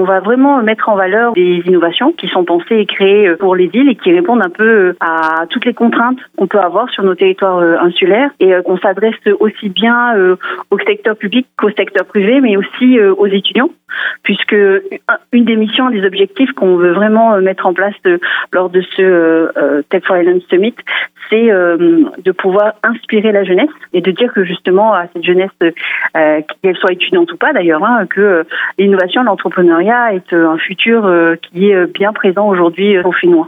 va vraiment mettre en valeur des innovations qui sont pensées et créées pour les îles et qui répondent un peu à toutes les contraintes qu'on peut avoir sur nos territoires insulaires et qu'on s'adresse aussi bien au secteur public qu'au secteur privé, mais aussi aux étudiants, puisque une des missions, des objectifs qu'on veut vraiment mettre en place lors de ce Tech for Island Summit, c'est de pouvoir inspirer la jeunesse et de dire que justement à cette jeunesse, qu'elle soit étudiante ou pas d'ailleurs, que l'innovation, l'entrepreneuriat est un futur qui est bien présent aujourd'hui au Fénois.